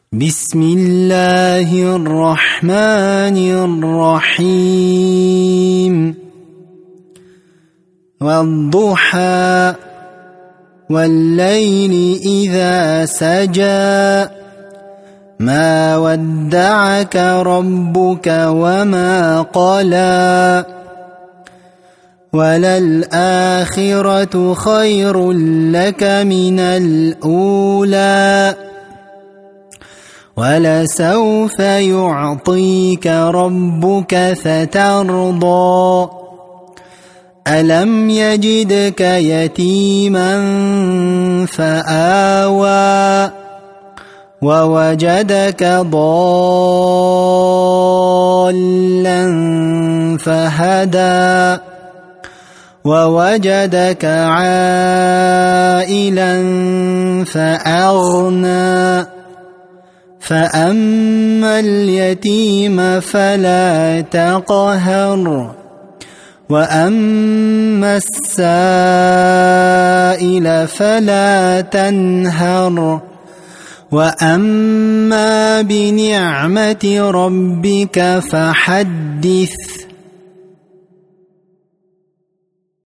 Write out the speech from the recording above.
بسم الله الرحمن الرحيم والضحى والليل إذا سجى ما ودعك ربك وما قلى وللآخرة خير لك من الأولى ولسوف يعطيك ربك فترضى ألم يجدك يتيما فآوى ووجدك ضالا فهدى ووجدك عائلا فأغنى فأما اليتيم فلا تقهر وأما السائل فلا تنهر وأما بنعمة ربك فحدث